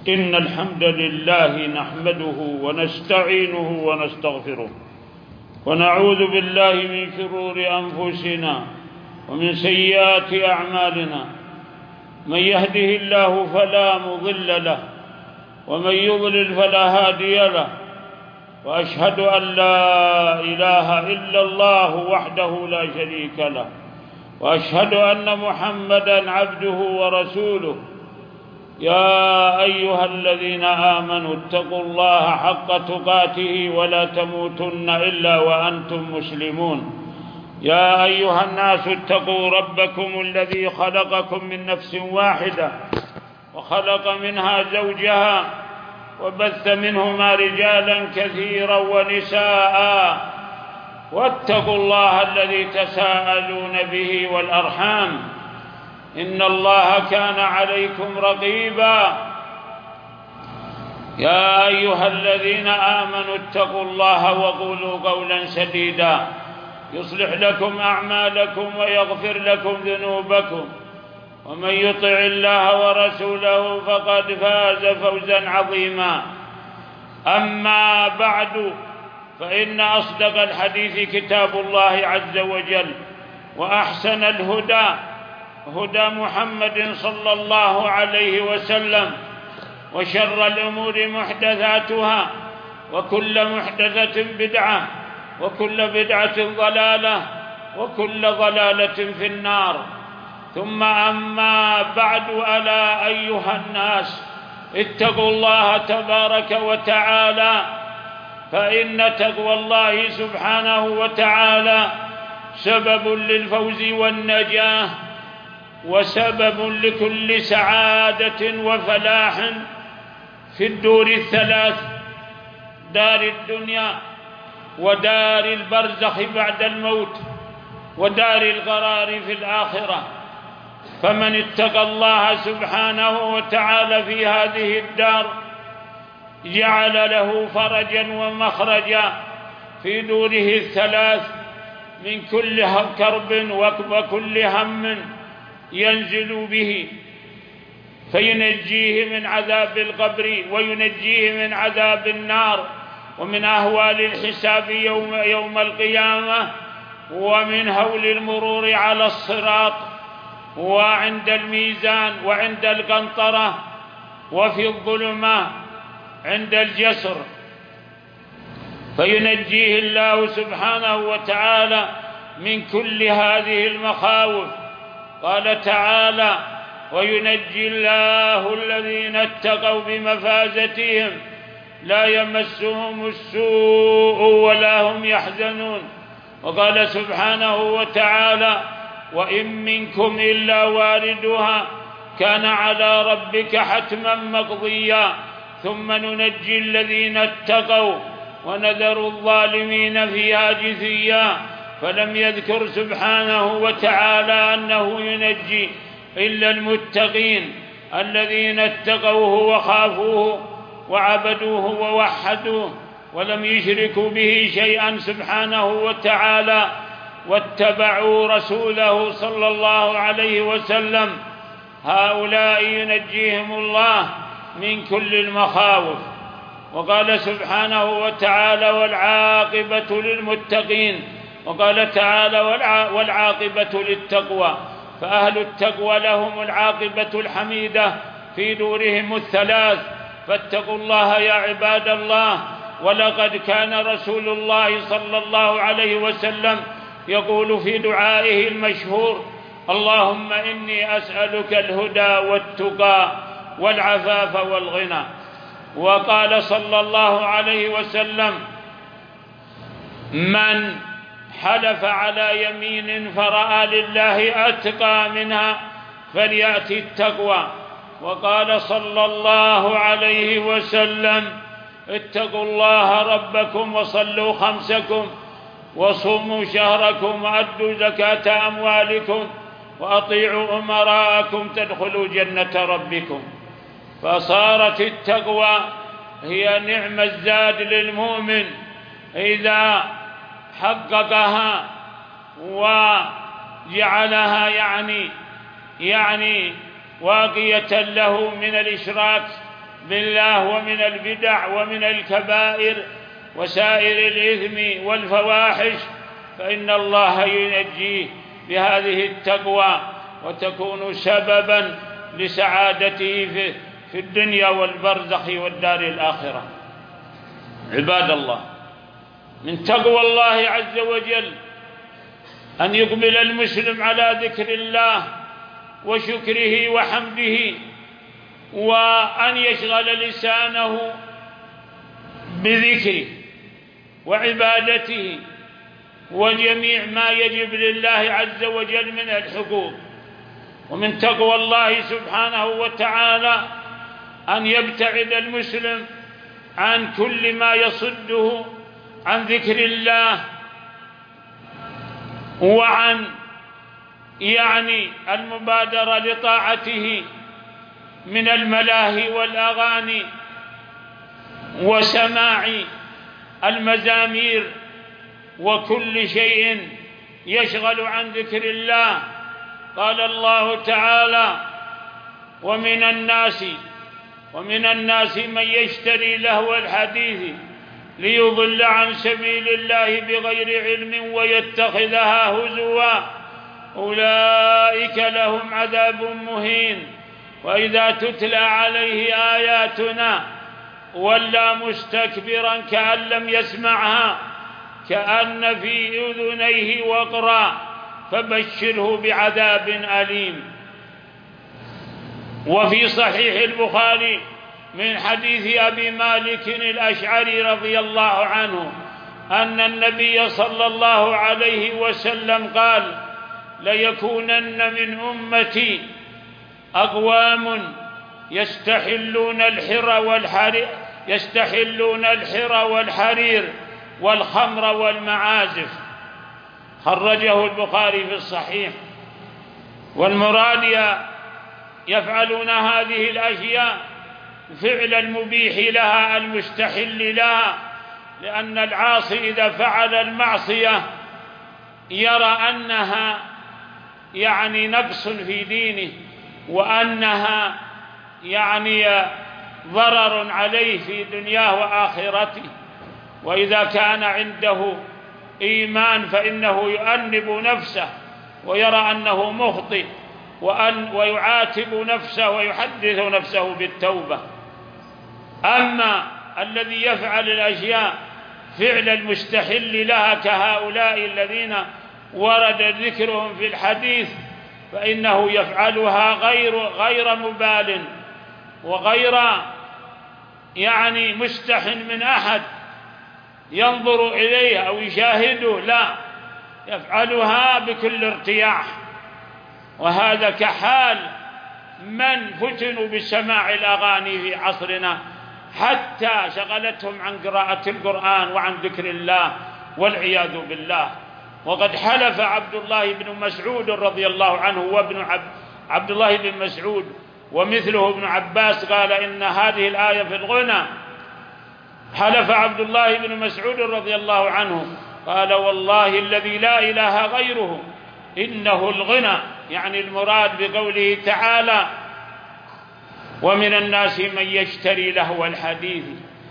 إن الحمد لله نحمده ونستعينه ونستغفره ونعوذ بالله من شرور أنفسنا ومن سيئات أعمالنا. من يهده الله فلا مضل له ومن يضلل فلا هادي له، وأشهد أن لا إله إلا الله وحده لا شريك له، وأشهد أن محمدًا عبده ورسوله. يا أيها الذين آمنوا اتقوا الله حق تقاته ولا تموتن إلا وأنتم مسلمون. يا أيها الناس اتقوا ربكم الذي خلقكم من نفس واحدة وخلق منها زوجها وبث منهما رجالا كثيرا ونساء، واتقوا الله الذي تساءلون به والأرحام، إن الله كان عليكم رقيبا. يا أيها الذين آمنوا اتقوا الله وقولوا قولا سديدا يصلح لكم أعمالكم ويغفر لكم ذنوبكم، ومن يطع الله ورسوله فقد فاز فوزا عظيما. أما بعد، فإن أصدق الحديث كتاب الله عز وجل، وأحسن الهدى هدى محمد صلى الله عليه وسلم، وشر الأمور محدثاتها، وكل محدثة بدعة، وكل بدعة ضلالة، وكل ضلالة في النار. ثم أما بعد، ألا أيها الناس اتقوا الله تبارك وتعالى، فإن تقوى الله سبحانه وتعالى سبب للفوز والنجاة، وسبب لكل سعادة وفلاح في الدور الثلاث: دار الدنيا، ودار البرزخ بعد الموت، ودار القرار في الآخرة. فمن اتقى الله سبحانه وتعالى في هذه الدار جعل له فرجا ومخرجا في دوره الثلاث من كل كرب وكل هم ينزل به، فينجيه من عذاب القبر، وينجيه من عذاب النار، ومن أهوال الحساب يوم القيامة، ومن هول المرور على الصراط، وعند الميزان، وعند القنطرة، وفي الظلمة عند الجسر. فينجيه الله سبحانه وتعالى من كل هذه المخاوف. قال تعالى: وينجي الله الذين اتقوا بمفازتهم لا يمسهم السوء ولا هم يحزنون. وقال سبحانه وتعالى: وإن منكم إلا واردها كان على ربك حتما مقضيا ثم ننجي الذين اتقوا ونذر الظالمين فيها جثيا. فلم يذكر سبحانه وتعالى أنه ينجي إلا المتقين الذين اتقوه وخافوه وعبدوه ووحدوه ولم يشركوا به شيئا سبحانه وتعالى، واتبعوا رسوله صلى الله عليه وسلم. هؤلاء ينجيهم الله من كل المخاوف. وقال سبحانه وتعالى: والعاقبة للمتقين. وقال تعالى: والعاقبة للتقوى. فأهل التقوى لهم العاقبة الحميدة في دورهم الثلاث. فاتقوا الله يا عباد الله. ولقد كان رسول الله صلى الله عليه وسلم يقول في دعائه المشهور: اللهم إني أسألك الهدى والتقى والعفاف والغنى. وقال صلى الله عليه وسلم: من حلف على يمين فرأى لله أتقى منها فليأتي التقوى. وقال صلى الله عليه وسلم: اتقوا الله ربكم وصلوا خمسكم وصوموا شهركم وأدوا زكاة أموالكم وأطيعوا أمراءكم تدخلوا جنة ربكم. فصارت التقوى هي نعم الزاد للمؤمن إذا حققها وجعلها يعني واقية له من الإشراك بالله ومن البدع ومن الكبائر وسائر الإثم والفواحش، فإن الله ينجيه بهذه التقوى وتكون سببا لسعادته في الدنيا والبرزخ والدار الآخرة. عباد الله، من تقوى الله عز وجل أن يقبل المسلم على ذكر الله وشكره وحمده، وأن يشغل لسانه بذكره وعبادته وجميع ما يجب لله عز وجل من الحقوق. ومن تقوى الله سبحانه وتعالى أن يبتعد المسلم عن كل ما يصده عن ذكر الله، وعن المبادرة لطاعته من الملاهي والأغاني وسماع المزامير وكل شيء يشغل عن ذكر الله. قال الله تعالى: ومن الناس من يشتري لهو الحديث ليضل عن سبيل الله بغير علم ويتخذها هزوا أولئك لهم عذاب مهين. وإذا تتلى عليه آياتنا ولى مستكبرا كأن لم يسمعها كأن في أذنيه وقرا فبشره بعذاب أليم. وفي صحيح البخاري من حديث أبي مالك الأشعري رضي الله عنه أن النبي صلى الله عليه وسلم قال: ليكونن من أمتي أقوام يستحلون الحر والحرير والخمر والمعازف. خرجه البخاري في الصحيح. والمراد يفعلون هذه الأشياء فعل المبيح لها المستحل لها، لأن العاصي إذا فعل المعصية يرى أنها نقص في دينه، وأنها ضرر عليه في دنياه وآخرته. وإذا كان عنده إيمان فإنه يؤنب نفسه ويرى أنه مخطئ، ويعاتب نفسه ويحدث نفسه بالتوبة. أما الذي يفعل الأشياء فعل المستحل لها كهؤلاء الذين ورد ذكرهم في الحديث، فإنه يفعلها غير مبال وغير مستح من أحد ينظر إليه أو يشاهده، لا، يفعلها بكل ارتياح. وهذا كحال من فتنوا بسماع الأغاني في عصرنا حتى شغلتهم عن قراءة القرآن وعن ذكر الله والعياذ بالله. وقد حلف عبد الله بن مسعود رضي الله عنه وابن عبد الله بن مسعود ومثله ابن عباس قال إن هذه الآية في الغنى. حلف عبد الله بن مسعود رضي الله عنه قال: والله الذي لا إله غيره إنه الغنى، المراد بقوله تعالى: ومن الناس من يشتري لهو الحديث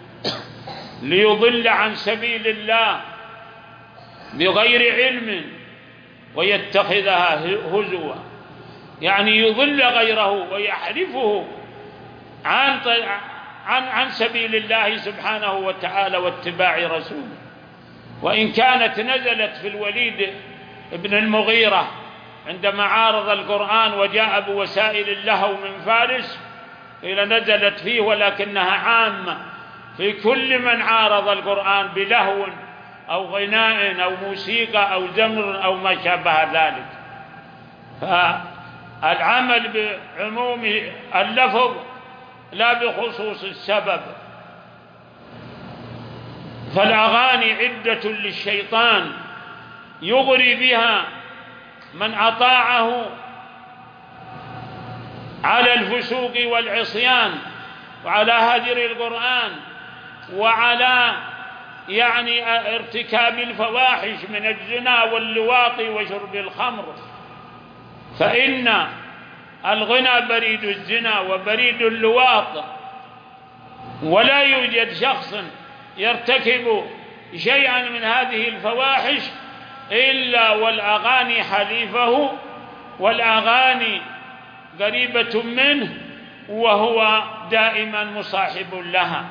ليضل عن سبيل الله بغير علم ويتخذها هزوا، يضل غيره ويحرفه عن سبيل الله سبحانه وتعالى واتباع رسوله. وإن كانت نزلت في الوليد ابن المغيرة عندما عارض القرآن وجاء بوسائل اللهو من فارس، إلى نزلت فيه، ولكنها عامة في كل من عارض القرآن بلهو أو غناء أو موسيقى أو زمر أو ما شابه ذلك. فالعمل بعموم اللفظ لا بخصوص السبب. فالأغاني عدة للشيطان يغري بها من أطاعه على الفسوق والعصيان وعلى هجر القرآن وعلى ارتكاب الفواحش من الزنا واللواط وشرب الخمر. فإن الغنى بريد الزنا وبريد اللواط، ولا يوجد شخص يرتكب شيئا من هذه الفواحش إلا والأغاني حليفه، والأغاني قريبة منه، وهو دائما مصاحب لها.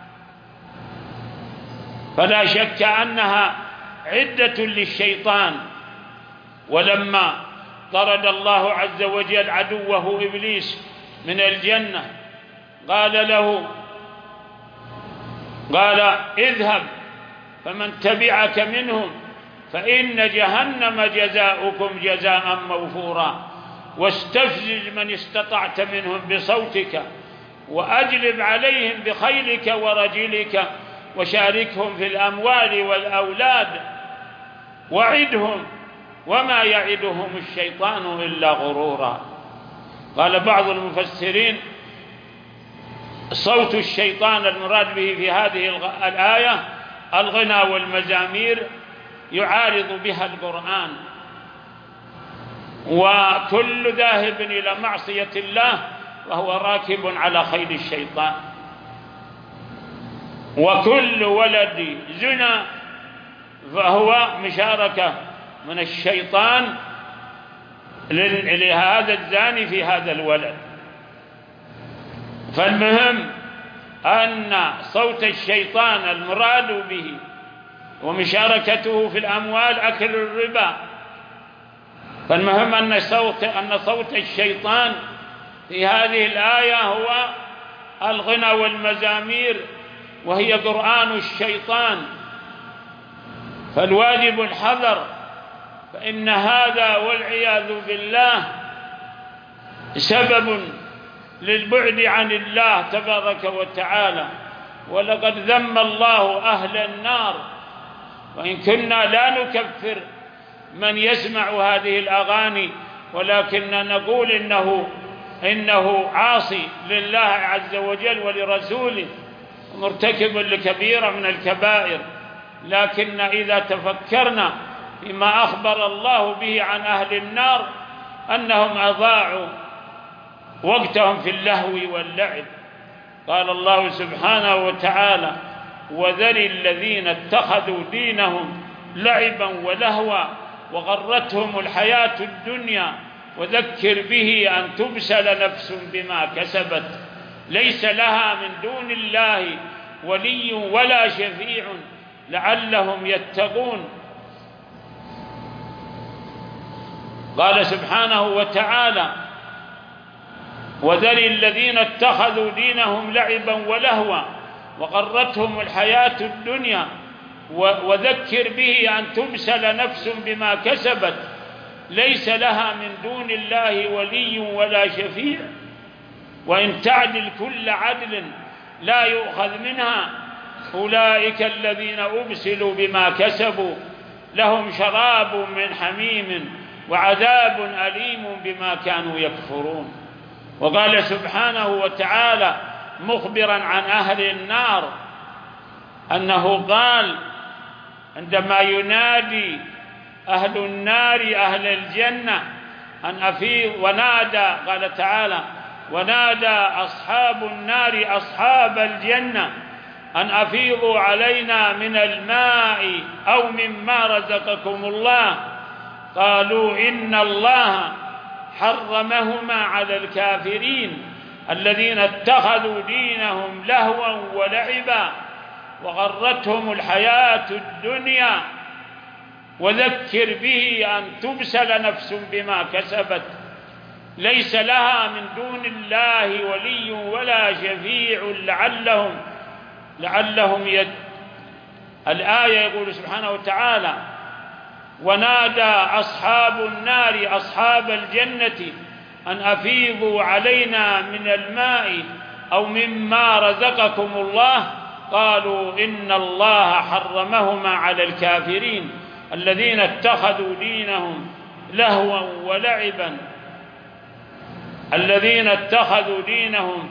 فلا شك أنها عدة للشيطان. ولما طرد الله عز وجل عدوه إبليس من الجنة قال اذهب فمن تبعك منهم فإن جهنم جزاؤكم جزاء موفورا، واستفزز من استطعت منهم بصوتك وأجلب عليهم بخيلك ورجلك وشاركهم في الأموال والأولاد وعدهم وما يعدهم الشيطان إلا غرورا. قال بعض المفسرين صوت الشيطان المراد به في هذه الآية الغنى والمزامير يعارض بها القرآن، وكل ذاهب إلى معصية الله وهو راكب على خيل الشيطان، وكل ولد زنا فهو مشاركة من الشيطان لهذا الزاني في هذا الولد. فالمهم أن صوت الشيطان المراد به ومشاركته في الأموال أكل الربا. فالمهم أن صوت الشيطان في هذه الآية هو الغنى والمزامير، وهي قرآن الشيطان. فالواجب الحذر، فإن هذا والعياذ بالله سبب للبعد عن الله تبارك وتعالى. ولقد ذم الله أهل النار، وإن كنا لا نكفر من يسمع هذه الأغاني، ولكن نقول إنه عاصي لله عز وجل ولرسوله مرتكب لكبيرة من الكبائر. لكن إذا تفكرنا فيما أخبر الله به عن أهل النار أنهم أضاعوا وقتهم في اللهو واللعب. قال الله سبحانه وتعالى: وذر الذين اتخذوا دينهم لعبا ولهوا وغرتهم الحياة الدنيا وذكر به أن تبسل نفس بما كسبت ليس لها من دون الله ولي ولا شفيع لعلهم يتقون. قال سبحانه وتعالى: وذر الذين اتخذوا دينهم لعبا ولهوا وغرتهم الحياة الدنيا وذكر به أن تبسل نفس بما كسبت ليس لها من دون الله ولي ولا شفيع وإن تعدل كل عدل لا يؤخذ منها أولئك الذين أبسلوا بما كسبوا لهم شراب من حميم وعذاب أليم بما كانوا يكفرون. وقال سبحانه وتعالى مخبرا عن أهل النار أنه قال عندما ينادي أهل النار أهل الجنة أن أفيض، ونادى قال تعالى: ونادى أصحاب النار أصحاب الجنة أن أفيضوا علينا من الماء أو مما رزقكم الله قالوا إن الله حرمهما على الكافرين الذين اتخذوا دينهم لهوا ولعبا وغرتهم الحياة الدنيا وذكر به أن تبسل نفس بما كسبت ليس لها من دون الله ولي ولا شفيع لعلهم الآية يقول سبحانه وتعالى: ونادى أصحاب النار أصحاب الجنة أن أفيضوا علينا من الماء أو مما رزقكم الله قالوا إن الله حرمهما على الكافرين الذين اتخذوا دينهم لهوا ولعبا الذين اتخذوا دينهم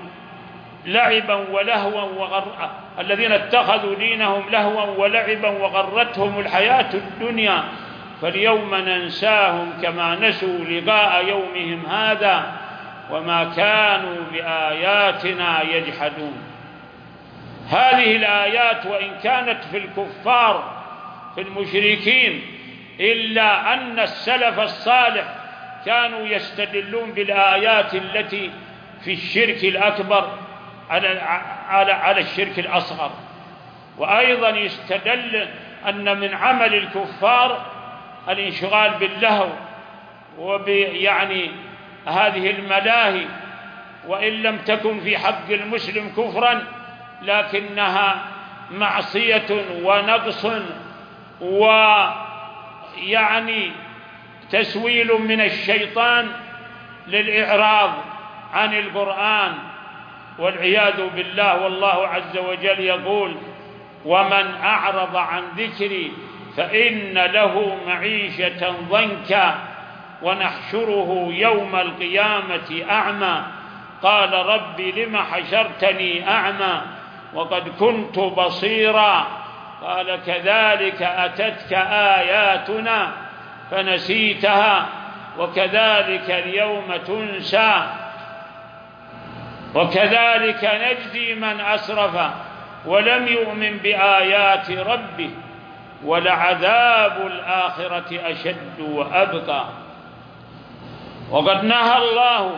ولعبا وغرتهم الحياة الدنيا فاليوم ننساهم كما نسوا لقاء يومهم هذا وما كانوا بآياتنا يجحدون. هذه الآيات وإن كانت في الكفار في المشركين، إلا أن السلف الصالح كانوا يستدلون بالآيات التي في الشرك الأكبر على الشرك الأصغر. وأيضا يستدل أن من عمل الكفار الانشغال باللهو هذه الملاهي، وإن لم تكن في حق المسلم كفرا لكنها معصية ونقص تسويل من الشيطان للإعراض عن القرآن والعياذ بالله. والله عز وجل يقول: ومن أعرض عن ذكري فإن له معيشة ضنكا ونحشره يوم القيامة أعمى قال رب لم حشرتني أعمى وقد كنت بصيرا قال كذلك أتتك آياتنا فنسيتها وكذلك اليوم تنسى وكذلك نجزي من أسرف ولم يؤمن بآيات ربه ولعذاب الآخرة أشد وأبقى. وقد نهى الله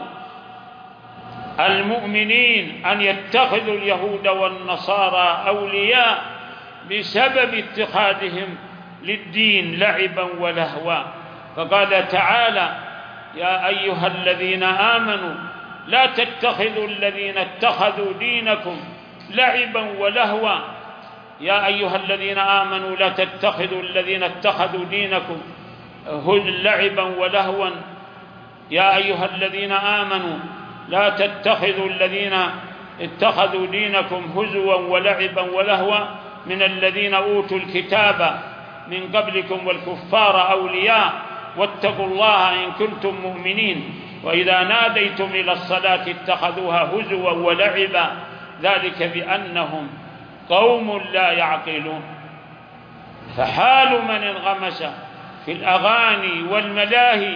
المؤمنين أن يتخذوا اليهود والنصارى أولياء بسبب اتخاذهم للدين لعبا ولهوا، فقال تعالى: يا أيها الذين آمنوا لا تتخذوا الذين اتخذوا دينكم لعبا ولهوا. يا أيها الذين آمنوا لا تتخذوا الذين اتخذوا دينكم لعبا ولهوا. يا أيها الذين آمنوا لا تتخذوا الذين اتخذوا دينكم هزوا ولعبا ولهوا من الذين أوتوا الكتاب من قبلكم والكفار أولياء واتقوا الله إن كنتم مؤمنين وإذا ناديتم إلى الصلاة اتخذوها هزوا ولعبا ذلك بأنهم قوم لا يعقلون. فحال من انغمس في الأغاني والملاهي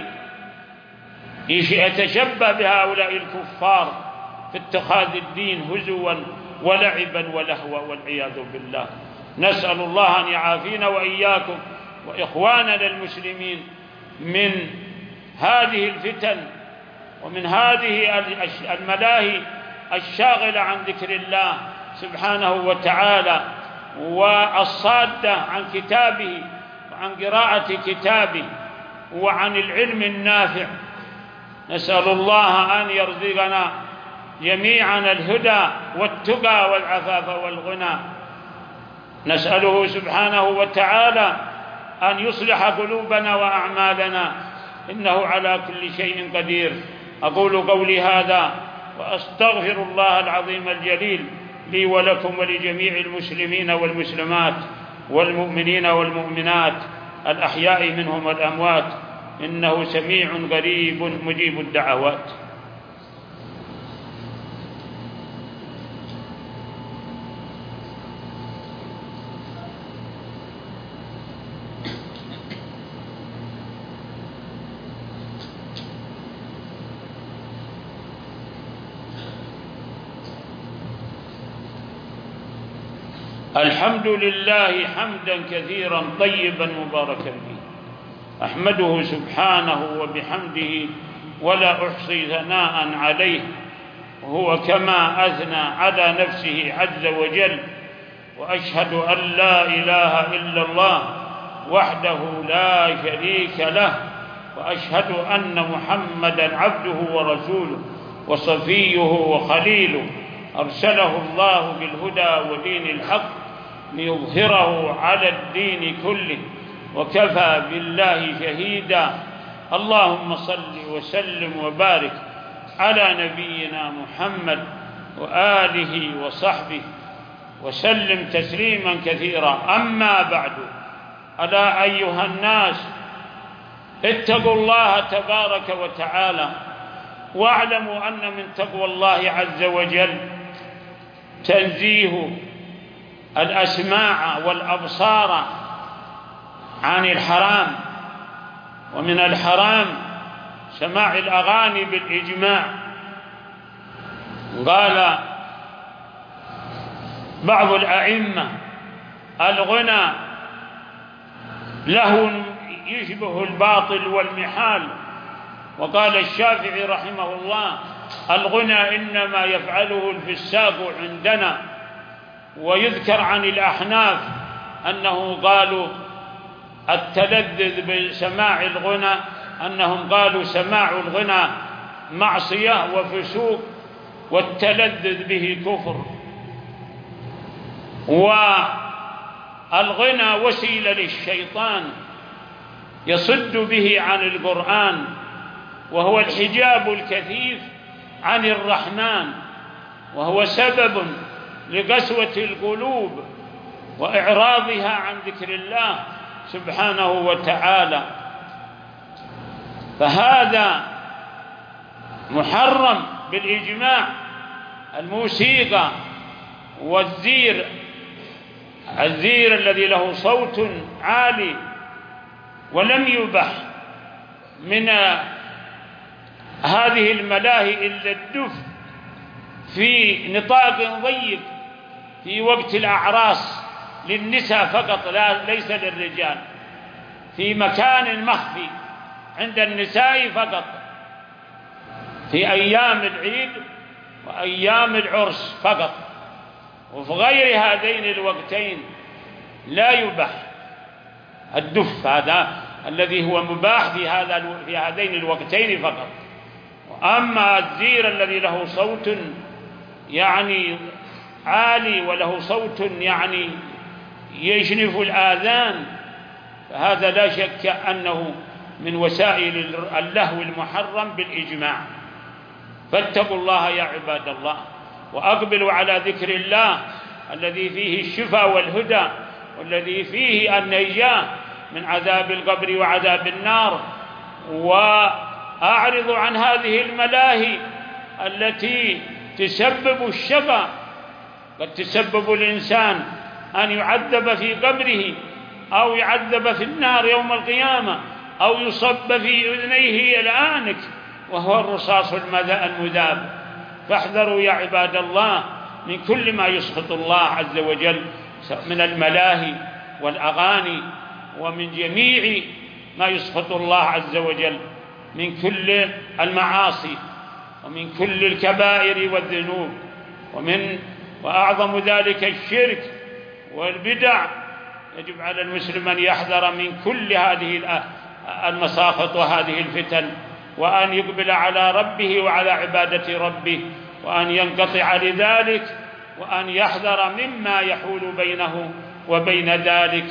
يتشبه بهؤلاء الكفار في اتخاذ الدين هزوا ولعبا ولهوا والعياذ بالله. نسأل الله أن يعافينا وإياكم وإخواننا المسلمين من هذه الفتن ومن هذه الملاهي الشاغلة عن ذكر الله سبحانه وتعالى والصادة عن كتابه وعن قراءة كتابه وعن العلم النافع. نسأل الله أن يرزقنا جميعا الهدى والتقى والعفاف والغنى. نسأله سبحانه وتعالى أن يصلح قلوبنا وأعمالنا إنه على كل شيء قدير. أقول قولي هذا وأستغفر الله العظيم الجليل لي ولكم ولجميع المسلمين والمسلمات والمؤمنين والمؤمنات الأحياء منهم والأموات إنه سميع قريب مجيب الدعوات. الحمد لله حمدا كثيرا طيبا مباركا فيه، أحمده سبحانه وبحمده ولا أحصي ثناء عليه، وهو كما أثنى على نفسه عز وجل. وأشهد أن لا إله إلا الله وحده لا شريك له، وأشهد أن محمدا عبده ورسوله وصفيه وخليله، أرسله الله بالهدى ودين الحق ليظهره على الدين كله، وكفى بالله شهيدا. اللهم صل وسلم وبارك على نبينا محمد وآله وصحبه وسلم تسليما كثيرا. أما بعد، ألا أيها الناس اتقوا الله تبارك وتعالى، واعلموا أن من تقوى الله عز وجل تنزيه الأسماع والأبصار عن الحرام. ومن الحرام سماع الأغاني بالإجماع. قال بعض الأئمة الغنى له يشبه الباطل والمحال، وقال الشافعي رحمه الله: الغنى إنما يفعله الفساق عندنا. ويذكر عن الأحناف أنه قالوا التلذذ بسماع الغنى، أنهم قالوا سماع الغنى معصية وفسوق، والتلذذ به كفر. والغنى وسيلة للشيطان يصد به عن القرآن، وهو الحجاب الكثيف عن الرحمن، وهو سبب لقسوة القلوب وإعراضها عن ذكر الله سبحانه وتعالى. فهذا محرم بالإجماع. الموسيقى والزير، الزير الذي له صوت عالي، ولم يبح من هذه الملاهي إلا الدف في نطاق ضيق في وقت الأعراس للنساء فقط، ليس للرجال، في مكان مخفي عند النساء فقط، في أيام العيد وأيام العرس فقط. وفي غير هذين الوقتين لا يباح الدف، هذا الذي هو مباح في هذين الوقتين فقط. أما الزير الذي له صوت يعني عالي وله صوت يعني يشنف الآذان، فهذا لا شك أنه من وسائل اللهو المحرم بالإجماع. فاتقوا الله يا عباد الله، وأقبلوا على ذكر الله الذي فيه الشفاء والهدى، والذي فيه النجاة من عذاب القبر وعذاب النار. وأعرضوا عن هذه الملاهي التي تسبب الشقاء. قد تسبب الإنسان أن يعذب في قبره، أو يعذب في النار يوم القيامة، أو يصب في أذنيه الآنك وهو الرصاص المذاب. فاحذروا يا عباد الله من كل ما يسخط الله عز وجل من الملاهي والأغاني، ومن جميع ما يسخط الله عز وجل من كل المعاصي، ومن كل الكبائر والذنوب، وأعظم ذلك الشرك والبدع. يجب على المسلم أن يحذر من كل هذه المساخط وهذه الفتن، وأن يقبل على ربه وعلى عبادة ربه، وأن ينقطع لذلك، وأن يحذر مما يحول بينه وبين ذلك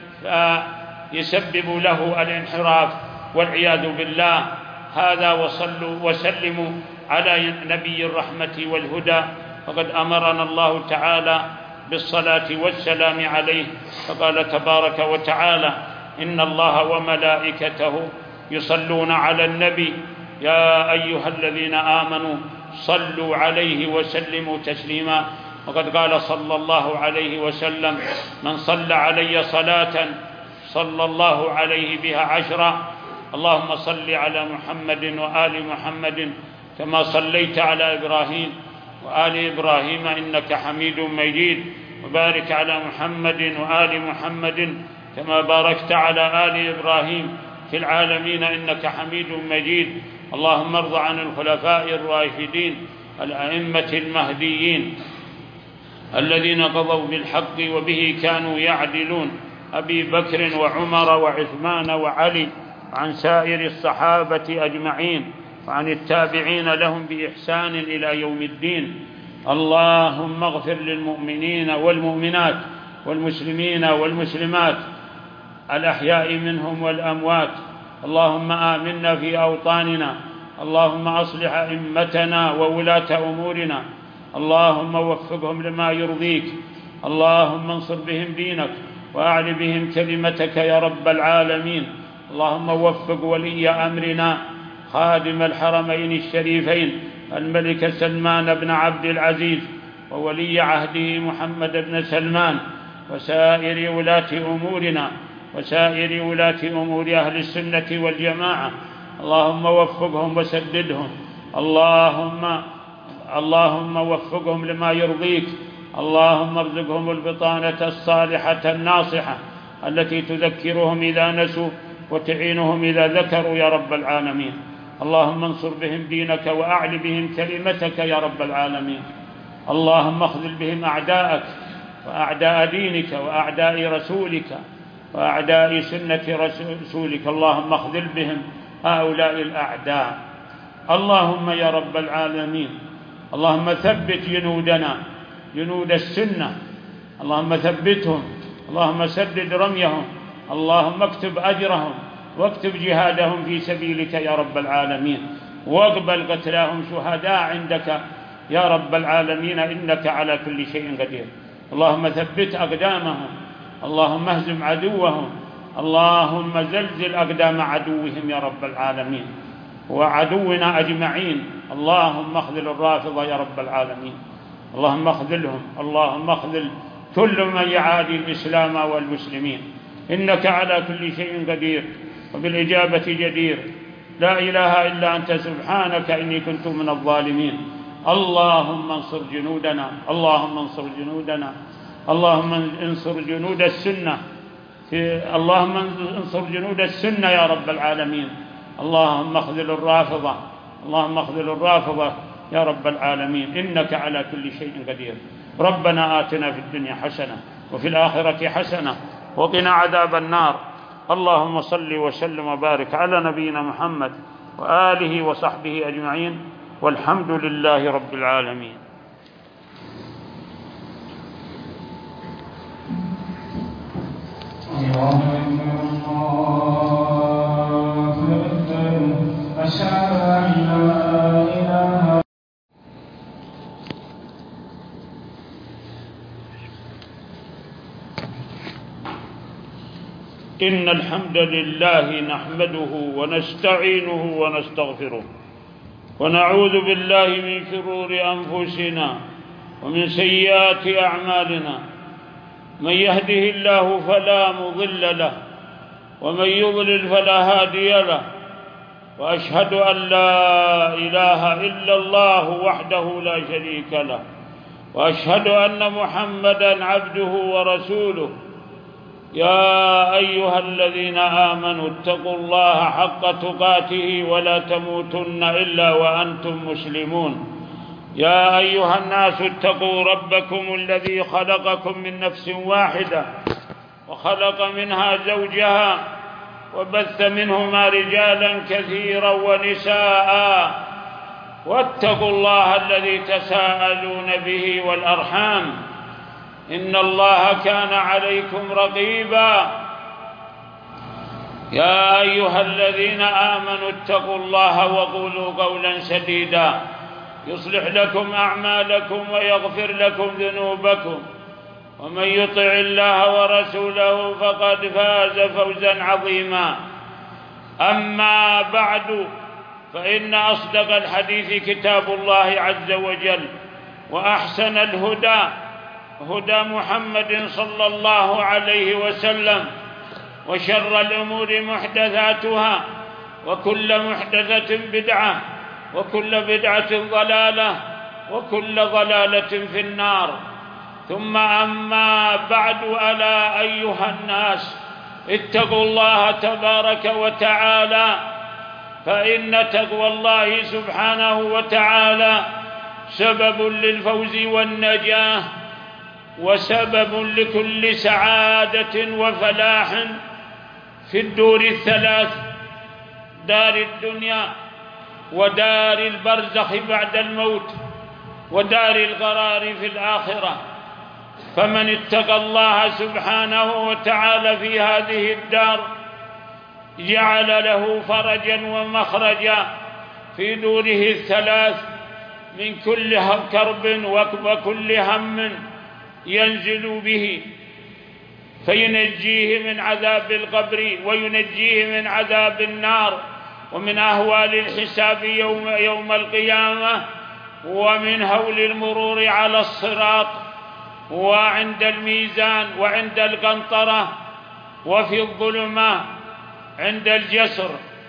فيسبب له الانحراف والعياذ بالله. هذا، وصلوا وسلموا على نبي الرحمة والهدى، فقد أمرنا الله تعالى بالصلاة والسلام عليه، فقال تبارك وتعالى: إن الله وملائكته يصلون على النبي يا أيها الذين آمنوا صلوا عليه وسلموا تسليما. وقد قال صلى الله عليه وسلم: من صلى علي صلاة صلى الله عليه بها 10. اللهم صل على محمد وآل محمد كما صليت على إبراهيم وآل إبراهيم إنك حميد مجيد، وبارك على محمد وآل محمد كما باركت على آل إبراهيم في العالمين إنك حميد مجيد. اللهم ارض عن الخلفاء الراشدين الأئمة المهديين الذين قضوا بالحق وبه كانوا يعدلون، أبي بكر وعمر وعثمان وعلي، وعن سائر الصحابة أجمعين، وعن التابعين لهم بإحسان إلى يوم الدين. اللهم اغفر للمؤمنين والمؤمنات والمسلمين والمسلمات الأحياء منهم والأموات. اللهم آمنا في أوطاننا، اللهم أصلح أئمتنا وولاة أمورنا، اللهم وفقهم لما يرضيك، اللهم انصر بهم دينك وأعل بهم كلمتك يا رب العالمين. اللهم وفق ولي أمرنا خادم الحرمين الشريفين الملك سلمان بن عبد العزيز، وولي عهده محمد بن سلمان، وسائر ولاة أمورنا وسائر ولاة أمور أهل السنة والجماعة. اللهم وفقهم وسددهم، اللهم وفقهم لما يرضيك، اللهم ارزقهم البطانة الصالحة الناصحة التي تذكرهم إذا نسوا وتعينهم إذا ذكروا يا رب العالمين. اللهم انصر بهم دينك وأعل بهم كلمتك يا رب العالمين. اللهم اخذل بهم أعداءك وأعداء دينك وأعداء رسولك وأعداء سنة رسولك. اللهم اخذل بهم هؤلاء الأعداء. اللهم يا رب العالمين اللهم ثبت جنودنا جنود السنة، اللهم ثبتهم، اللهم سدد رميهم، اللهم اكتب أجرهم واكتب جهادهم في سبيلك يا رب العالمين، واقبل قتلاهم شهداء عندك يا رب العالمين، إنك على كل شيء قدير. اللهم ثبت أقدامهم، اللهم اهزم عدوهم، اللهم زلزل أقدام عدوهم يا رب العالمين وعدونا أجمعين. اللهم اخذل الرافضة يا رب العالمين، اللهم اخذلهم، اللهم اخذل كل من يعادي الإسلام والمسلمين، إنك على كل شيء قدير وبالإجابة جدير. لا إله إلا أنت سبحانك إني كنت من الظالمين. اللهم انصر جنودنا، اللهم انصر جنودنا، اللهم انصر جنود السنة، اللهم انصر جنود السنة يا رب العالمين. اللهم اخذل الرافضة، اللهم اخذل الرافضة يا رب العالمين، إنك على كل شيء قدير. ربنا آتنا في الدنيا حسنة وفي الآخرة حسنة وقنا عذاب النار. اللهم صل وسلم وبارك على نبينا محمد وآله وصحبه أجمعين، والحمد لله رب العالمين. أشهد أن لا إله. إن الحمد لله نحمده ونستعينه ونستغفره ونعوذ بالله من شرور أنفسنا ومن سيئات أعمالنا. من يهده الله فلا مضل له ومن يضلل فلا هادي له، وأشهد أن لا إله إلا الله وحده لا شريك له، وأشهد أن محمدًا عبده ورسوله. يا أيها الذين آمنوا اتقوا الله حق تقاته ولا تموتن إلا وأنتم مسلمون. يا أيها الناس اتقوا ربكم الذي خلقكم من نفس واحدة وخلق منها زوجها وبث منهما رجالا كثيرا ونساء، واتقوا الله الذي تساءلون به والأرحام، إن الله كان عليكم رقيبا. يا أيها الذين آمنوا اتقوا الله وقولوا قولا سديدا يصلح لكم أعمالكم ويغفر لكم ذنوبكم، ومن يطع الله ورسوله فقد فاز فوزا عظيما. أما بعد، فإن أصدق الحديث كتاب الله عز وجل، وأحسن الهدى هدى محمد صلى الله عليه وسلم، وشر الأمور محدثاتها، وكل محدثة بدعة، وكل بدعة ضلالة، وكل ضلالة في النار. ثم أما بعد، ألا أيها الناس اتقوا الله تبارك وتعالى، فإن تقوى الله سبحانه وتعالى سبب للفوز والنجاة، وسبب لكل سعادة وفلاح في الدور الثلاث: دار الدنيا، ودار البرزخ بعد الموت، ودار القرار في الآخرة. فمن اتقى الله سبحانه وتعالى في هذه الدار جعل له فرجا ومخرجا في دوره الثلاث من كل كرب وكل هم ينزل به، فينجيه من عذاب القبر، وينجيه من عذاب النار، ومن أهوال الحساب يوم القيامة، ومن هول المرور على الصراط، وعند الميزان، وعند القنطرة، وفي الظلمة عند الجسر.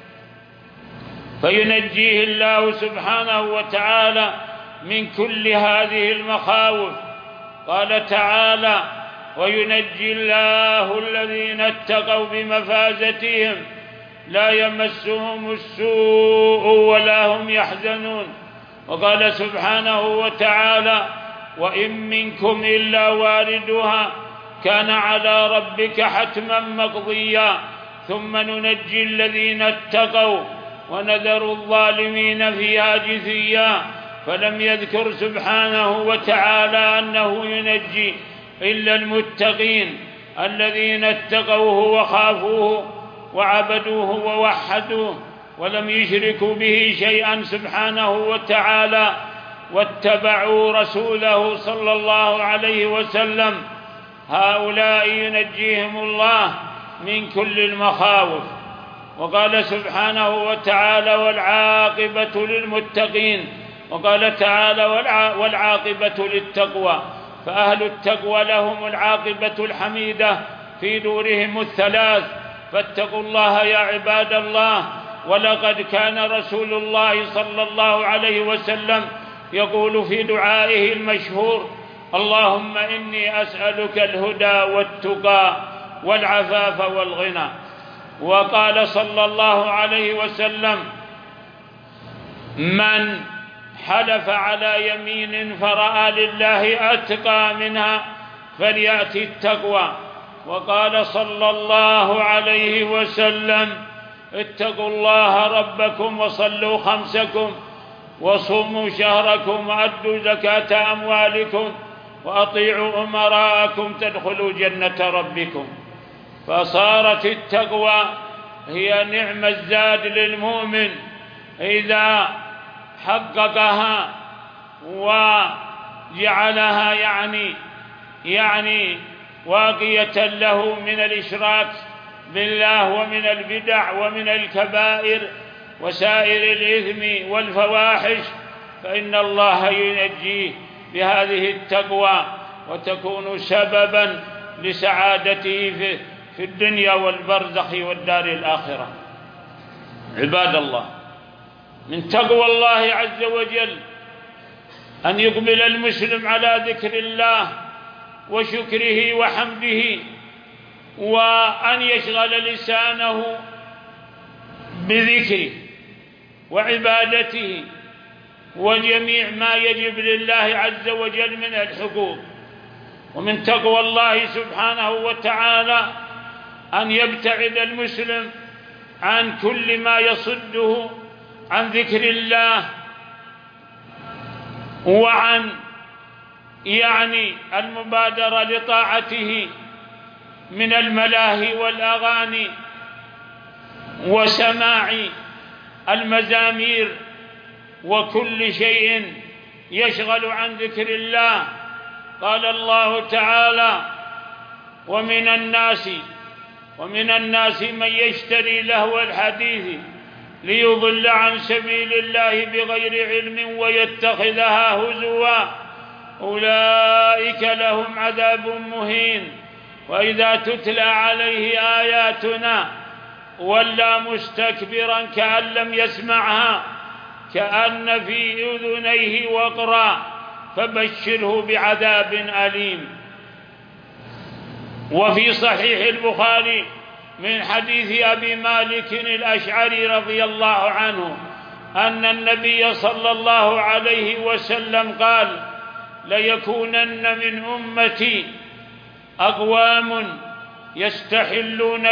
فينجيه الله سبحانه وتعالى من كل هذه المخاوف قال تعالى: وينجي الله الذين اتقوا بمفازتهم لا يمسهم السوء ولا هم يحزنون. وقال سبحانه وتعالى: وإن منكم إلا واردها كان على ربك حتما مقضيا ثم ننجي الذين اتقوا ونذر الظالمين فيها جثيا. فلم يذكر سبحانه وتعالى أنه ينجي إلا المتقين الذين اتقوه وخافوه وعبدوه ووحدوه ولم يشركوا به شيئا سبحانه وتعالى واتبعوا رسوله صلى الله عليه وسلم. هؤلاء ينجيهم الله من كل المخاوف. وقال سبحانه وتعالى: والعاقبة للمتقين. وقال تعالى: والعاقبة للتقوى. فأهل التقوى لهم العاقبة الحميدة في دورهم الثلاث. فاتقوا الله يا عباد الله. ولقد كان رسول الله صلى الله عليه وسلم يقول في دعائه المشهور: اللهم إني أسألك الهدى والتقى والعفاف والغنى. وقال صلى الله عليه وسلم: من حلف على يمين فرأى لله أتقى منها فليأتي التقوى. وقال صلى الله عليه وسلم: اتقوا الله ربكم وصلوا خمسكم وصوموا شهركم وأدوا زكاة أموالكم وأطيعوا أمراءكم تدخلوا جنة ربكم. فصارت التقوى هي نعم الزاد للمؤمن إذا حققها وجعلها يعني واقية له من الإشراك بالله ومن البدع ومن الكبائر وسائر الإثم والفواحش، فإن الله ينجيه بهذه التقوى وتكون سببا لسعادته في الدنيا والبرزخ والدار الآخرة. عباد الله، من تقوى الله عز وجل أن يقبل المسلم على ذكر الله وشكره وحمده، وأن يشغل لسانه بذكره وعبادته وجميع ما يجب لله عز وجل من الحقوق. ومن تقوى الله سبحانه وتعالى أن يبتعد المسلم عن كل ما يصده عن ذكر الله وعن المبادرة لطاعته من الملاهي والأغاني وسماع المزامير وكل شيء يشغل عن ذكر الله. قال الله تعالى: ومن الناس من يشتري لهو الحديث ليضل عن سبيل الله بغير علم ويتخذها هزوا أولئك لهم عذاب مهين. وإذا تتلى عليه آياتنا ولى مستكبرا كأن لم يسمعها كأن في أذنيه وقرا فبشره بعذاب أليم. وفي صحيح البخاري من حديث أبي مالك الأشعري رضي الله عنه أن النبي صلى الله عليه وسلم قال: ليكونن من أمتي أقوام يستحلون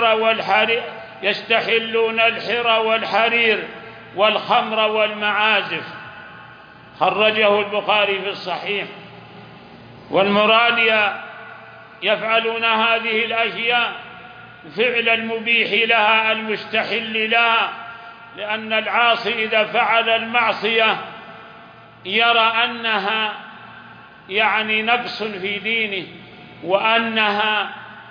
الحر والحرير والخمر والمعازف. خرجه البخاري في الصحيح. والمراد يفعلون هذه الأشياء فعل المبيح لها المستحل لها، لأن العاصي إذا فعل المعصية يرى أنها نقص في دينه وأنها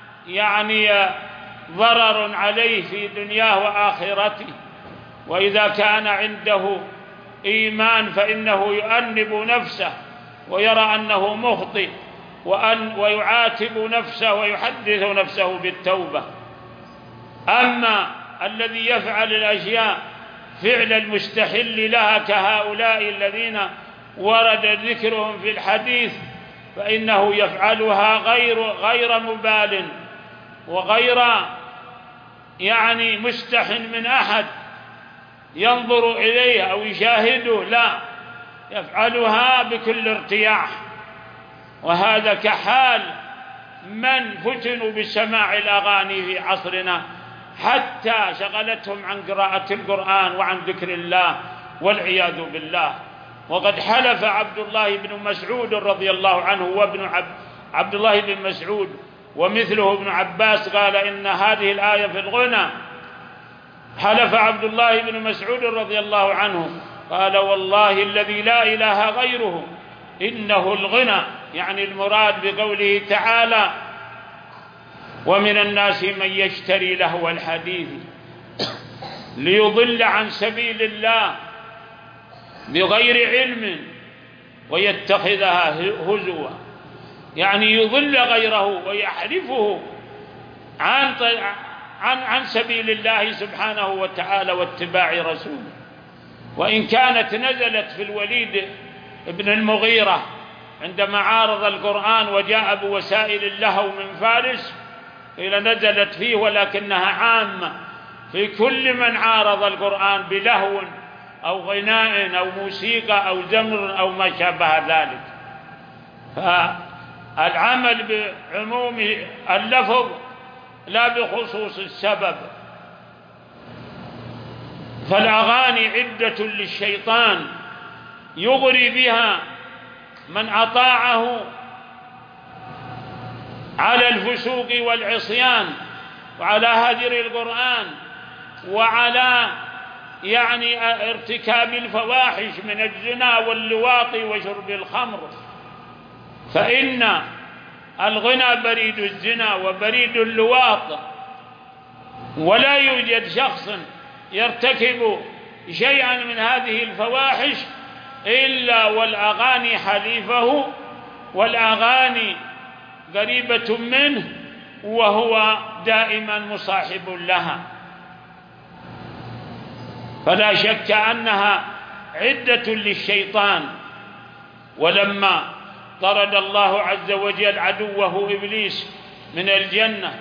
ضرر عليه في دنياه وآخرته. وإذا كان عنده إيمان فإنه يؤنب نفسه ويرى أنه مخطئ ويعاتب نفسه ويحدث نفسه بالتوبة. أما الذي يفعل الأشياء فعل المستحل لها كهؤلاء الذين ورد ذكرهم في الحديث فإنه يفعلها غير مبال وغير مستح من أحد ينظر إليه أو يشاهده، لا، يفعلها بكل ارتياح. وهذا كحال من فتنوا بسماع الأغاني في عصرنا حتى شغلتهم عن قراءة القرآن وعن ذكر الله والعياذ بالله. وقد حلف عبد الله بن مسعود رضي الله عنه وابن عبد الله بن مسعود ومثله ابن عباس قال إن هذه الآية في الغنى. حلف عبد الله بن مسعود رضي الله عنه قال والله الذي لا إله غيره إنه الغنى، يعني المراد بقوله تعالى ومن الناس من يشتري لهو الحديث ليضل عن سبيل الله بغير علم ويتخذها هزوا، يعني يضل غيره ويحرفه عن سبيل الله سبحانه وتعالى واتباع رسوله. وإن كانت نزلت في الوليد ابن المغيرة عندما عارض القرآن وجاء بوسائل اللهو من فارس إلى نزلت فيه، ولكنها عامة في كل من عارض القرآن بلهو أو غناء أو موسيقى أو زمر أو ما شابه ذلك. فالعمل بعموم اللفظ لا بخصوص السبب. فالأغاني عدة للشيطان يغري بها من أطاعه على الفسوق والعصيان وعلى هجر القرآن وعلى ارتكاب الفواحش من الزنا واللواط وشرب الخمر. فإن الغنى بريد الزنا وبريد اللواط، ولا يوجد شخص يرتكب شيئا من هذه الفواحش إلا والأغاني حليفه، والأغاني قريبة منه وهو دائما مصاحب لها. فلا شك أنها عدة للشيطان. ولما طرد الله عز وجل عدوه إبليس من الجنة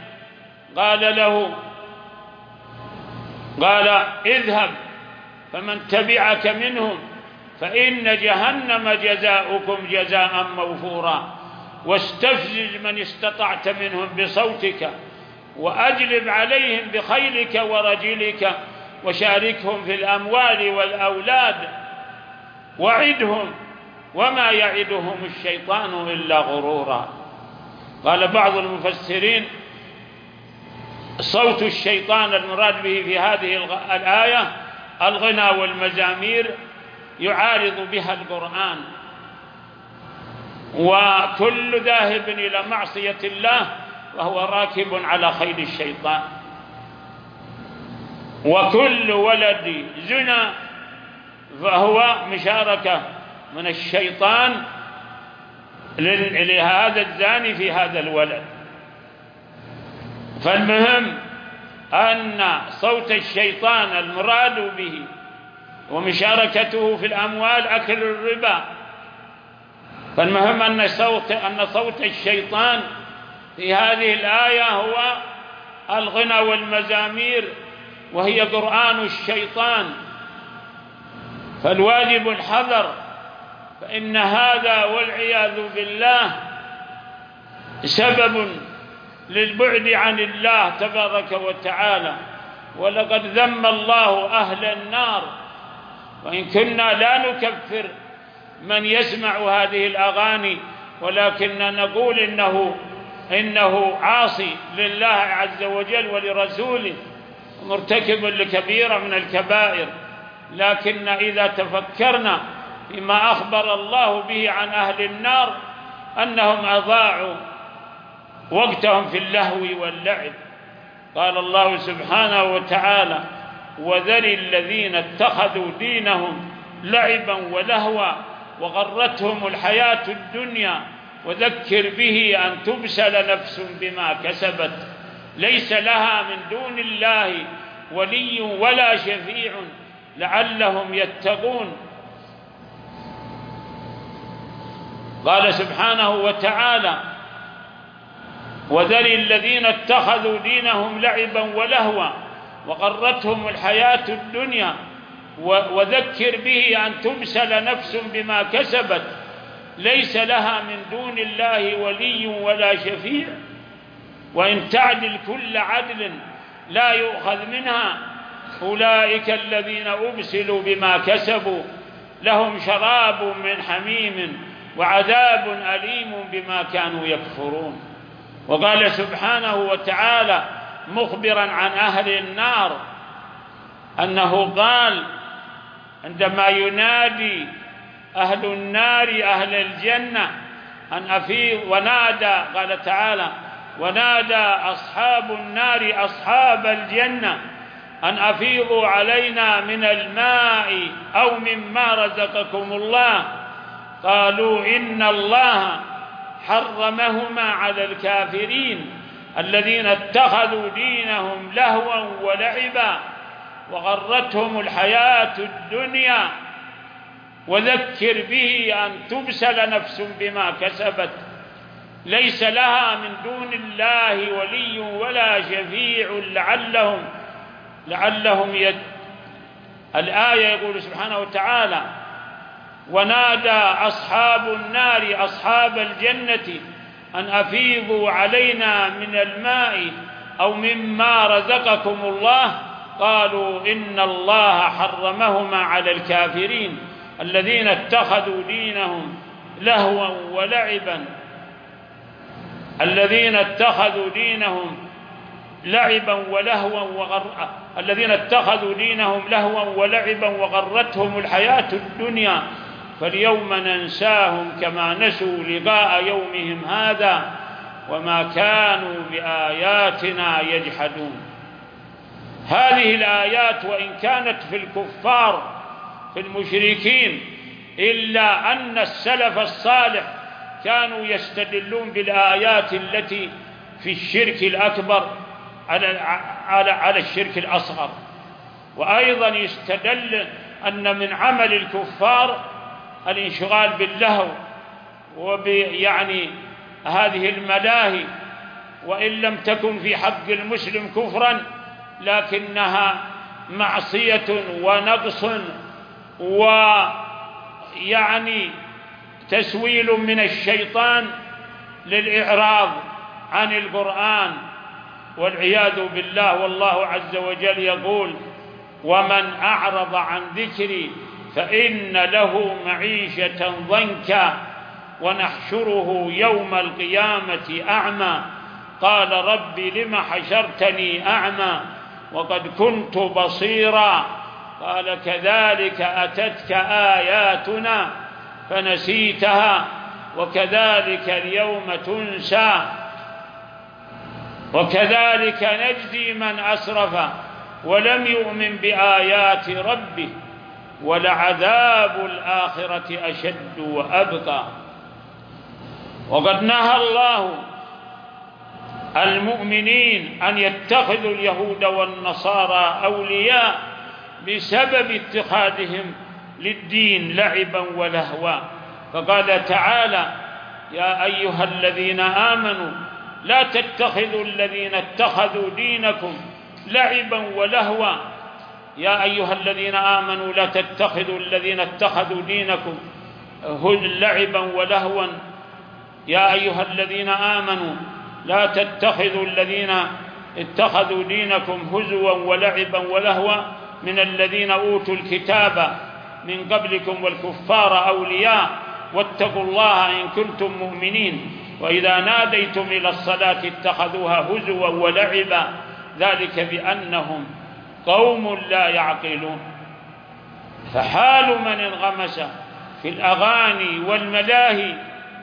قال اذهب فمن تبعك منهم فإن جهنم جزاؤكم جزاء موفورا واستفزز من استطعت منهم بصوتك وأجلب عليهم بخيلك ورجلك وشاركهم في الأموال والأولاد وعدهم وما يعدهم الشيطان إلا غرورا. قال بعض المفسرين صوت الشيطان المراد به في هذه الآية الغنى والمزامير يعارض بها القرآن. وكل ذاهب إلى معصية الله وهو راكب على خيل الشيطان، وكل ولد زنا فهو مشاركة من الشيطان لهذا الزاني في هذا الولد. فالمهم أن صوت الشيطان المراد به ومشاركته في الأموال أكل الربا. فالمهم أن صوت الشيطان في هذه الآية هو الغنى والمزامير، وهي قرآن الشيطان. فالواجب الحذر، فإن هذا والعياذ بالله سبب للبعد عن الله تبارك وتعالى. ولقد ذم الله أهل النار، وإن كنا لا نكفر من يسمع هذه الأغاني، ولكن نقول إنه عاصي لله عز وجل ولرسوله مرتكب لكبيرة من الكبائر. لكن إذا تفكرنا فيما أخبر الله به عن أهل النار أنهم أضاعوا وقتهم في اللهو واللعب. قال الله سبحانه وتعالى وذر الذين اتخذوا دينهم لعبا ولهوا وغرتهم الحياة الدنيا وذكر به أن تبسل نفس بما كسبت ليس لها من دون الله ولي ولا شفيع لعلهم يتقون. قال سبحانه وتعالى: وذل الذين اتخذوا دينهم لعبا ولهوا وغرتهم الحياة الدنيا وذكر به أن تبسل نفس بما كسبت ليس لها من دون الله ولي ولا شفيع وإن تعدل كل عدل لا يؤخذ منها أولئك الذين أبسلوا بما كسبوا لهم شراب من حميم وعذاب أليم بما كانوا يكفرون. وقال سبحانه وتعالى مخبرا عن أهل النار أنه قال عندما ينادي أهل النار أهل الجنة أن أفيض قال تعالى: ونادى أصحاب النار أصحاب الجنة أن أفيضوا علينا من الماء أو مما رزقكم الله قالوا إن الله حرمهما على الكافرين الذين اتخذوا دينهم لهوا ولعبا وغرتهم الحياة الدنيا وذكر به أن تبسل نفس بما كسبت ليس لها من دون الله ولي ولا شفيع لعلهم الآية يقول سبحانه وتعالى: ونادى أصحاب النار أصحاب الجنة أن أفيضوا علينا من الماء أو مما رزقكم الله قالوا إن الله حرمهما على الكافرين الذين اتخذوا دينهم لهوا ولعبا الذين اتخذوا دينهم لهوا ولعبا وغرتهم الحياة الدنيا فاليوم ننساهم كما نسوا لقاء يومهم هذا وما كانوا بآياتنا يجحدون. هذه الآيات وإن كانت في الكفار في المشركين إلا أن السلف الصالح كانوا يستدلون بالآيات التي في الشرك الأكبر على الشرك الأصغر، وأيضا يستدل أن من عمل الكفار الانشغال باللهو هذه الملاهي، وإن لم تكن في حق المسلم كفرا لكنها معصية ونقص تسويل من الشيطان للإعراض عن القرآن والعياذ بالله. والله عز وجل يقول: ومن أعرض عن ذكري فإن له معيشة ضنكا ونحشره يوم القيامة أعمى قال رب لم حشرتني أعمى وقد كنت بصيرا قال كذلك أتتك آياتنا فنسيتها وكذلك اليوم تنسى وكذلك نجزي من أسرف ولم يؤمن بآيات ربه ولعذاب الآخرة أشد وأبقى. وقد نهى الله المؤمنين أن يتخذوا اليهود والنصارى أولياء بسبب اتخاذهم للدين لعبا ولهوا، فقال تعالى: يا أيها الذين آمنوا لا تتخذوا الذين اتخذوا دينكم لعبا ولهوا. يا أيها الذين آمنوا لا تتخذوا الذين اتخذوا دينكم لعبا ولهوا. يا أيها الذين آمنوا لا تتخذوا الذين اتخذوا دينكم هزوا ولعبا ولهوا من الذين أوتوا الكتاب من قبلكم والكفار أولياء واتقوا الله إن كنتم مؤمنين وإذا ناديتم إلى الصلاة اتخذوها هزوا ولعبا ذلك بأنهم قوم لا يعقلون. فحال من انغمس في الأغاني والملاهي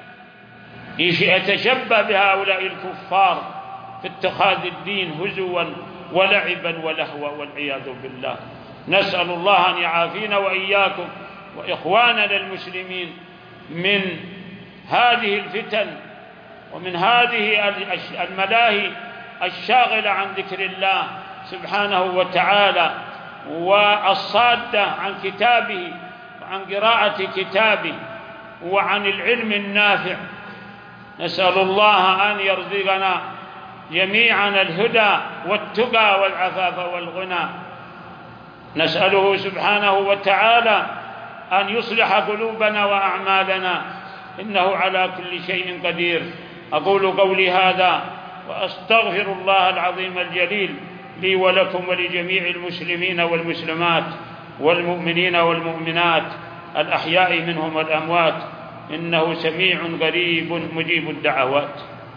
يتشبه بهؤلاء الكفار في اتخاذ الدين هزوا ولعبا ولهوا والعياذ بالله. نسأل الله أن يعافينا وإياكم وإخواننا المسلمين من هذه الفتن ومن هذه الملاهي الشاغلة عن ذكر الله سبحانه وتعالى والصادة عن كتابه وعن قراءة كتابه. وعن العلم النافع. نسأل الله أن يرزقنا جميعا الهدى والتقى والعفاف والغنى. نسأله سبحانه وتعالى أن يصلح قلوبنا وأعمالنا، إنه على كل شيء قدير. أقول قولي هذا وأستغفر الله العظيم الجليل لي ولكم ولجميع المسلمين والمسلمات والمؤمنين والمؤمنات الأحياء منهم والأموات، إنه سميع قريب مجيب الدعوات.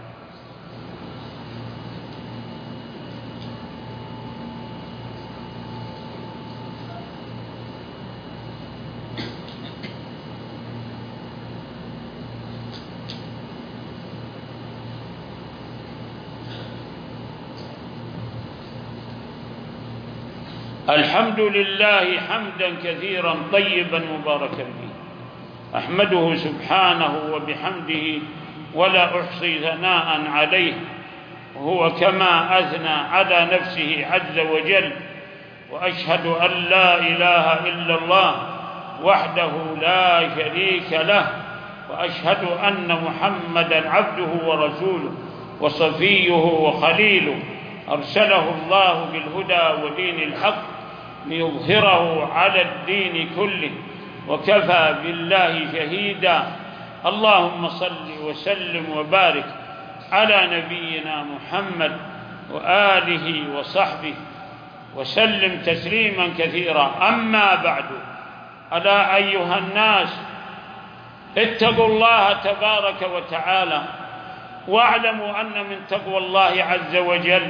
الحمد لله حمدا كثيرا طيبا مباركا فيه، أحمده سبحانه وبحمده ولا أحصي ثناء عليه، وهو كما أثنى على نفسه عز وجل. وأشهد أن لا إله إلا الله وحده لا شريك له، وأشهد أن محمدا عبده ورسوله وصفيه وخليله، أرسله الله بالهدى ودين الحق ليظهره على الدين كله، وكفى بالله شهيدا. اللهم صل وسلم وبارك على نبينا محمد وآله وصحبه وسلم تسليما كثيرا. أما بعد، ألا أيها الناس اتقوا الله تبارك وتعالى، واعلموا أن من تقوى الله عز وجل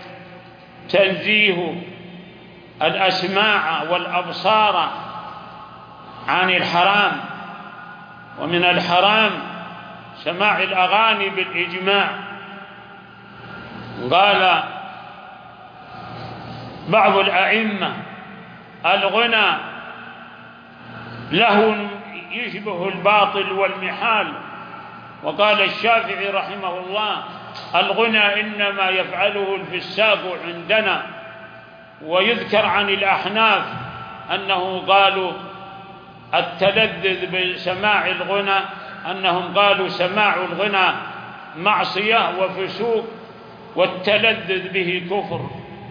تنزيه الأسماع والأبصار عن الحرام. ومن الحرام سماع الأغاني بالإجماع. قال بعض الأئمة: الغنى له يشبه الباطل والمحال. وقال الشافعي رحمه الله: الغنى إنما يفعله الفساق عندنا. ويذكر عن الأحناف أنه قالوا التلذذ بسماع الغنى، أنهم قالوا سماع الغنى معصية وفسوق، والتلذذ به كفر.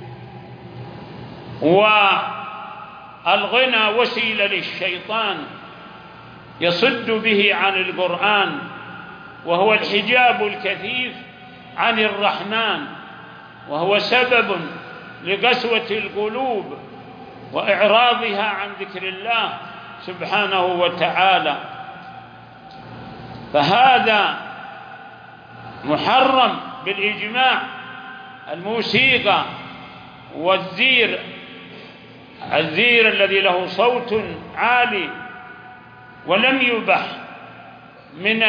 والغنى وسيلة للشيطان يصد به عن القرآن، وهو الحجاب الكثيف عن الرحمن، وهو سبب لقسوة القلوب وإعراضها عن ذكر الله سبحانه وتعالى. فهذا محرم بالإجماع. الموسيقى والزير، الزير الذي له صوت عالي، ولم يبح من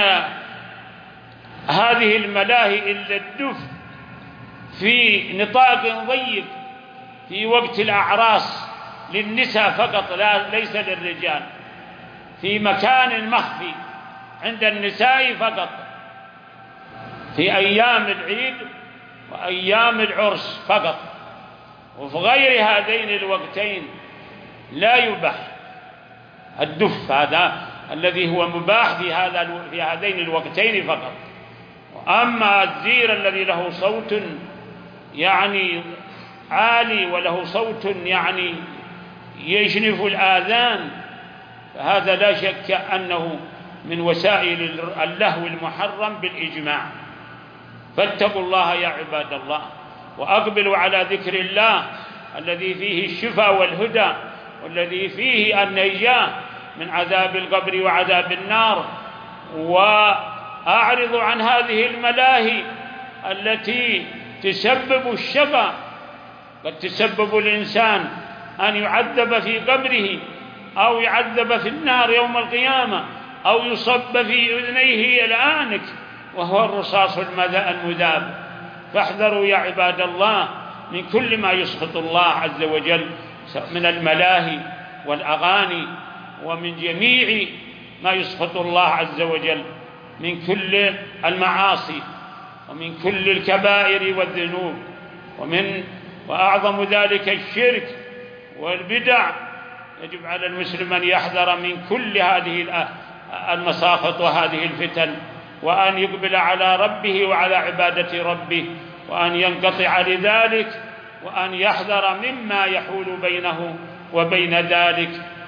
هذه الملاهي إلا الدف في نطاق ضيق في وقت الأعراس للنساء فقط، ليس للرجال، في مكان مخفي عند النساء فقط في أيام العيد وأيام العرس فقط. وفي غير هذين الوقتين لا يباح الدف، هذا الذي هو مباح في هذين الوقتين فقط. أما الزير الذي له صوت يعني عالي وله صوت يعني يشنف الآذان، فهذا لا شك أنه من وسائل اللهو المحرم بالإجماع. فاتقوا الله يا عباد الله، وأقبلوا على ذكر الله الذي فيه الشفاء والهدى، والذي فيه النجاة من عذاب القبر وعذاب النار. وأعرضوا عن هذه الملاهي التي تسبب الشقاء. قد تسبب الإنسان أن يعذب في قبره، أو يعذب في النار يوم القيامة، أو يصب في أذنيه الآنك وهو الرصاص المذاب. فاحذروا يا عباد الله من كل ما يسخط الله عز وجل من الملاهي والأغاني، ومن جميع ما يسخط الله عز وجل من كل المعاصي ومن كل الكبائر والذنوب، وأعظم ذلك الشرك والبدع. يجب على المسلم أن يحذر من كل هذه المساخط وهذه الفتن، وأن يقبل على ربه وعلى عبادة ربه، وأن ينقطع لذلك، وأن يحذر مما يحول بينه وبين ذلك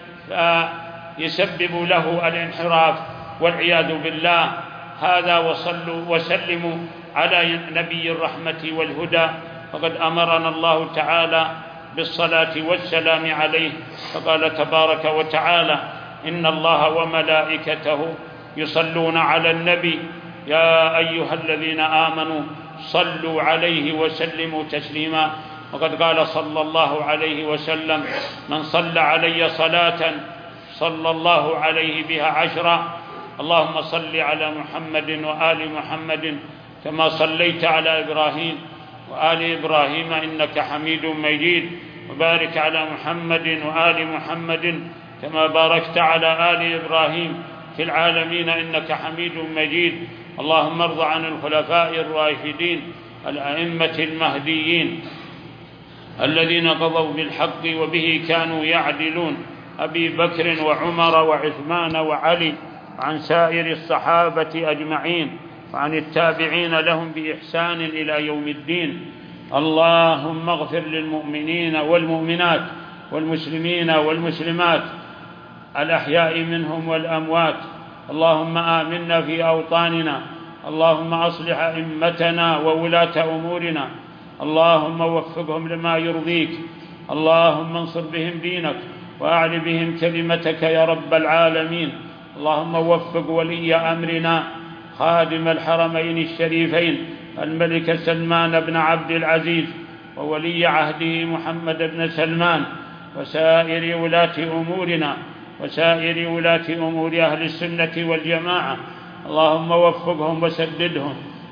فيسبب له الانحراف والعياذ بالله. هذا، وصلوا وسلموا على نبي الرحمة والهدى، فقد أمرنا الله تعالى بالصلاة والسلام عليه، فقال تبارك وتعالى: إن الله وملائكته يصلون على النبي يا أيها الذين آمنوا صلوا عليه وسلموا تسليما. وقد قال صلى الله عليه وسلم: من صلى علي صلاة صلى الله عليه بها 10. اللهم صل على محمد وآل محمد كما صليت على إبراهيم وآل إبراهيم إنك حميد مجيد، وبارك على محمد وآل محمد كما باركت على آل إبراهيم في العالمين إنك حميد مجيد. اللهم ارض عن الخلفاء الراشدين الأئمة المهديين الذين قضوا بالحق وبه كانوا يعدلون، أبي بكر وعمر وعثمان وعلي، وعن سائر الصحابة أجمعين، وعن التابعين لهم بإحسان إلى يوم الدين. اللهم اغفر للمؤمنين والمؤمنات والمسلمين والمسلمات الأحياء منهم والأموات. اللهم آمنا في أوطاننا، اللهم أصلح أئمتنا وولاة أمورنا، اللهم وفقهم لما يرضيك، اللهم انصر بهم دينك وأعل بهم كلمتك يا رب العالمين. اللهم وفق ولي أمرنا خادم الحرمين الشريفين الملك سلمان بن عبد العزيز، وولي عهده محمد بن سلمان، وسائر ولاة أمورنا وسائر ولاة أمور أهل السنة والجماعة. اللهم وفقهم وسددهم،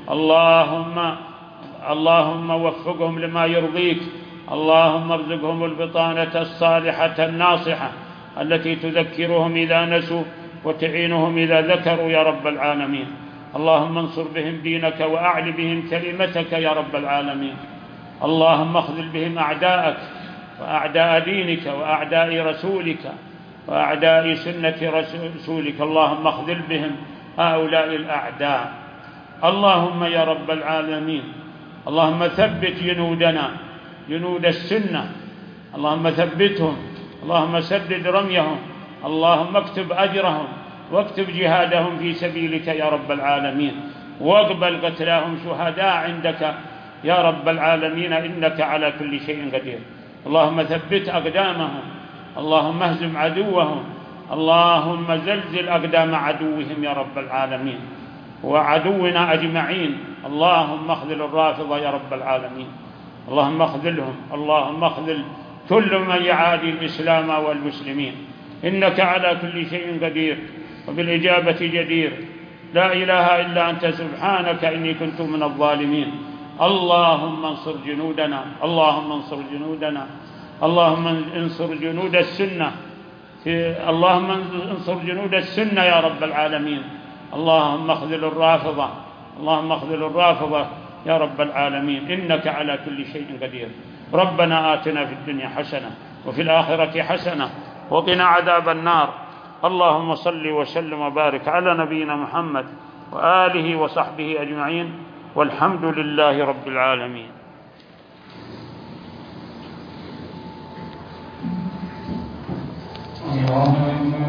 اللهم وفقهم لما يرضيك، اللهم ارزقهم البطانة الصالحة الناصحة التي تذكرهم إذا نسوا وتعينهم إذا ذكروا يا رب العالمين. اللهم انصر بهم دينك وأعل بهم كلمتك يا رب العالمين. اللهم اخذل بهم أعداءك وأعداء دينك وأعداء رسولك وأعداء سنة رسولك، اللهم اخذل بهم هؤلاء الأعداء. اللهم يا رب العالمين، اللهم ثبت جنودنا جنود السنة، اللهم ثبتهم، اللهم سدد رميهم، اللهم اكتب أجرهم واكتب جهادهم في سبيلك يا رب العالمين، واقبل قتلاهم شهداء عندك يا رب العالمين إنك على كل شيء قدير. اللهم ثبت أقدامهم، اللهم اهزم عدوهم، اللهم زلزل أقدام عدوهم يا رب العالمين وعدونا أجمعين. اللهم اخذل الرافضة يا رب العالمين، اللهم اخذلهم، اللهم اخذل كل من يعادي الإسلام والمسلمين، إنك على كل شيء قدير وبالإجابة جدير. لا إله إلا أنت سبحانك إني كنت من الظالمين. اللهم انصر جنودنا، اللهم انصر جنودنا، اللهم انصر جنود السنة، اللهم انصر جنود السنة يا رب العالمين. اللهم اخذل الرافضة، اللهم اخذل الرافضة يا رب العالمين إنك على كل شيء قدير. ربنا آتنا في الدنيا حسنة وفي الآخرة حسنة وقنا عذاب النار. اللهم صل وسلم وبارك على نبينا محمد وآله وصحبه أجمعين، والحمد لله رب العالمين. اللهم